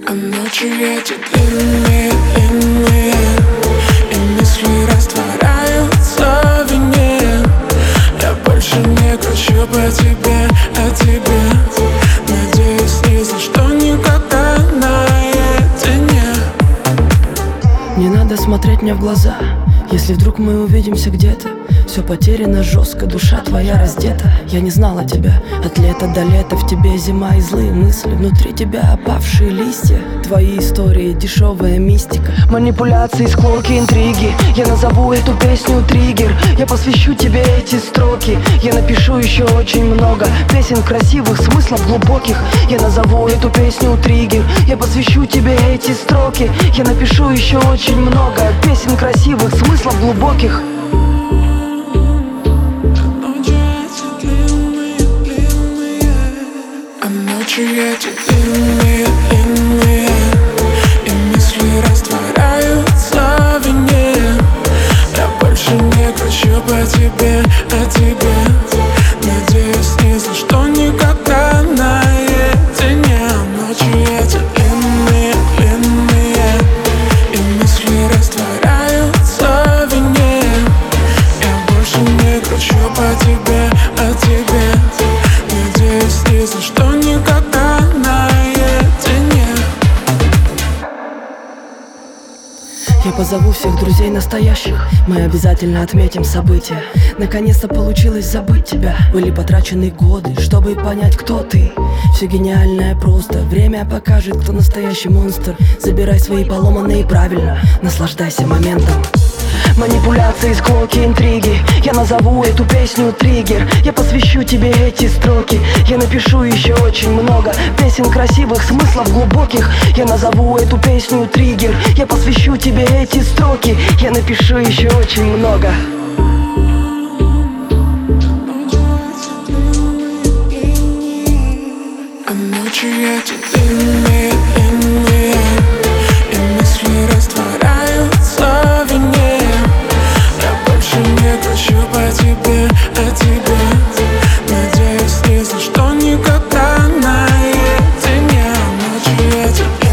А ночи эти длинные, длинные, и мысли растворяются в вине. Я больше не кручу по тебе, о тебе. Надеюсь, ни за что никогда наедине. Не надо смотреть мне в глаза, если вдруг мы увидимся где-то. Все потеряно жестко, душа твоя раздета. Я не знала тебя от лета до лета. В тебе зима и злые мысли, внутри тебя опавшие листья. Твои истории, дешевая мистика, манипуляции, склоки, интриги. Я назову эту песню триггер. Я посвящу тебе эти строки. Я напишу еще очень много песен красивых, смыслов глубоких. Я назову эту песню триггер. Я посвящу тебе эти строки. Я напишу еще очень много песен красивых, смыслов глубоких. Ночи эти длинные, длинные, и мысли растворяются в вине. Я больше не кручу по тебе, о тебе. Надеюсь, ни за что никогда наедине. Ночи эти длинные, длинные, и мысли растворяются в вине. Я больше не кручу по тебе, о тебе. Надеюсь, ни за что никогда наедине. Я позову всех друзей настоящих, мы обязательно отметим события. Наконец-то получилось забыть тебя. Были потрачены годы, чтобы понять, кто ты. Все гениальное просто, время покажет, кто настоящий монстр. Забирай свои поломанные правильно, наслаждайся моментом. Манипуляции, склоки, интриги. Я назову эту песню триггер. Я посвящу тебе эти строки. Я напишу еще очень много песен красивых, смыслов глубоких. Я назову эту песню триггер. Я посвящу тебе эти строки. Я напишу еще очень много. А ночи эти длинные, длинные, и мысли растворяются в вине. Я больше не кручу по тебе, о тебе. Надеюсь, ни за что никогда наедине. Ночи эти